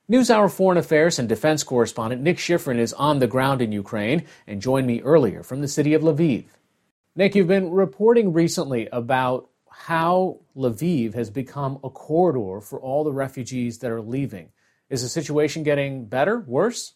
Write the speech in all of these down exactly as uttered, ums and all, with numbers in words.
NewsHour foreign affairs and defense correspondent Nick Schifrin is on the ground in Ukraine and joined me earlier from the city of Lviv. Nick, you've been reporting recently about how Lviv has become a corridor for all the refugees that are leaving. Is the situation getting better, worse?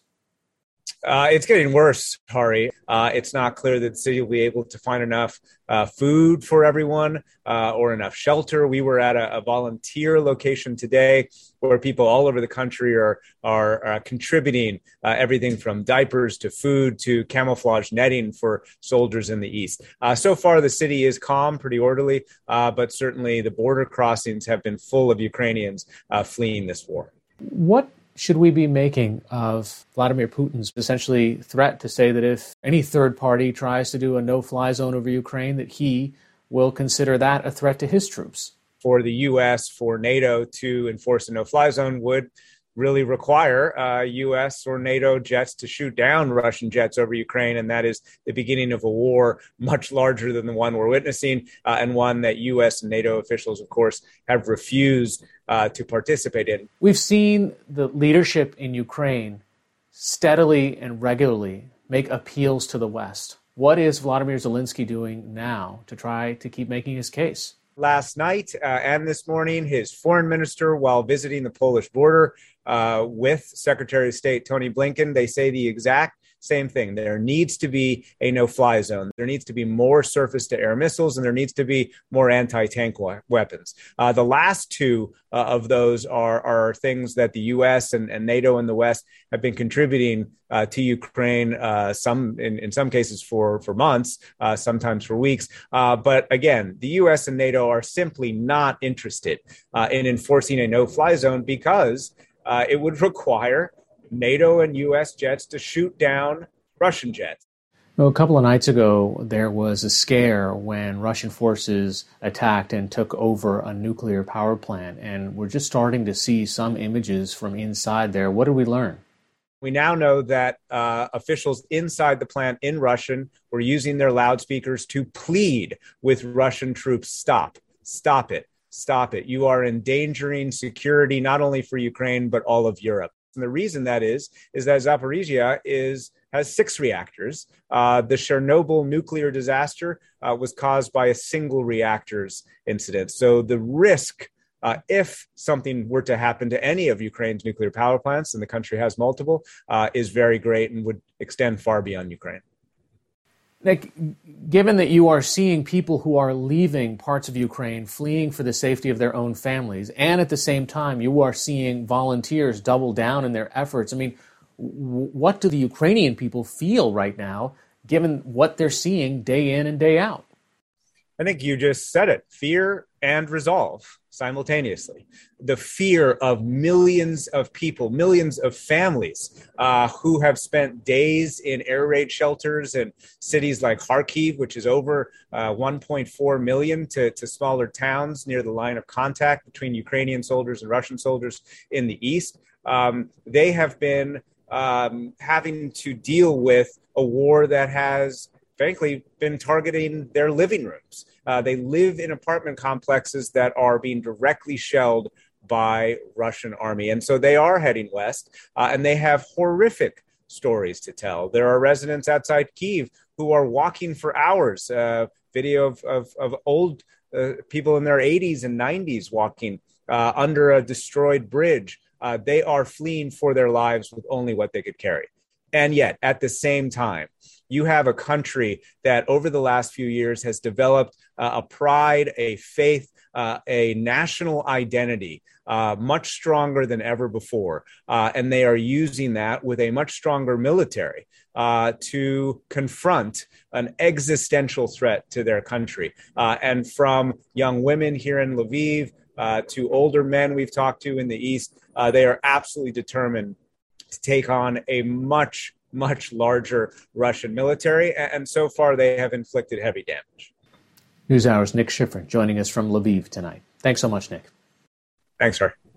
Uh, it's getting worse, Hari. Uh, it's not clear that the city will be able to find enough uh, food for everyone uh, or enough shelter. We were at a, a volunteer location today where people all over the country are are uh, contributing uh, everything from diapers to food to camouflage netting for soldiers in the east. Uh, so far, the city is calm, pretty orderly, uh, but certainly the border crossings have been full of Ukrainians uh, fleeing this war. What should we be making of Vladimir Putin's essentially threat to say that if any third party tries to do a no-fly zone over Ukraine, that he will consider that a threat to his troops? For the U S, for NATO to enforce a no-fly zone would really require uh, U S or NATO jets to shoot down Russian jets over Ukraine. And that is the beginning of a war much larger than the one we're witnessing, uh, and one that U S and NATO officials, of course, have refused uh, to participate in. We've seen the leadership in Ukraine steadily and regularly make appeals to the West. What is Vladimir Zelensky doing now to try to keep making his case? Last night uh, and this morning, his foreign minister, while visiting the Polish border uh, with Secretary of State Tony Blinken, they say the exact same thing. There needs to be a no-fly zone. There needs to be more surface-to-air missiles, and there needs to be more anti-tank wa- weapons. Uh, the last two uh, of those are, are things that the U S and, and NATO and the West have been contributing uh, to Ukraine, uh, some in, in some cases for, for months, uh, sometimes for weeks. Uh, but again, the U S and NATO are simply not interested uh, in enforcing a no-fly zone because uh, it would require NATO and U S jets to shoot down Russian jets. Well, a couple of nights ago, there was a scare when Russian forces attacked and took over a nuclear power plant, and we're just starting to see some images from inside there. What did we learn? We now know that uh, officials inside the plant in Russian were using their loudspeakers to plead with Russian troops, stop, stop it, stop it. You are endangering security not only for Ukraine, but all of Europe. And the reason that is, is that Zaporizhia is has six reactors. Uh, the Chernobyl nuclear disaster uh, was caused by a single reactor's incident. So the risk, uh, if something were to happen to any of Ukraine's nuclear power plants, and the country has multiple, uh, is very great and would extend far beyond Ukraine. Nick, given that you are seeing people who are leaving parts of Ukraine, fleeing for the safety of their own families, and at the same time you are seeing volunteers double down in their efforts, I mean, w- what do the Ukrainian people feel right now, given what they're seeing day in and day out? I think you just said it, fear and resolve simultaneously. The fear of millions of people, millions of families uh, who have spent days in air raid shelters in cities like Kharkiv, which is over uh, one point four million, to, to smaller towns near the line of contact between Ukrainian soldiers and Russian soldiers in the east. Um, they have been um, having to deal with a war that has frankly, been targeting their living rooms. Uh, they live in apartment complexes that are being directly shelled by Russian army. And so they are heading west, uh, and they have horrific stories to tell. There are residents outside Kyiv who are walking for hours. Uh, video of, of, of old uh, people in their eighties and nineties walking uh, under a destroyed bridge. Uh, they are fleeing for their lives with only what they could carry. And yet, at the same time, you have a country that over the last few years has developed uh, a pride, a faith, uh, a national identity uh, much stronger than ever before. Uh, and they are using that with a much stronger military uh, to confront an existential threat to their country. Uh, and from young women here in Lviv uh, to older men we've talked to in the East, uh, they are absolutely determined to take on a much much larger Russian military, and so far they have inflicted heavy damage. NewsHour's Nick Schifrin joining us from Lviv tonight. Thanks so much, Nick. Thanks, sir.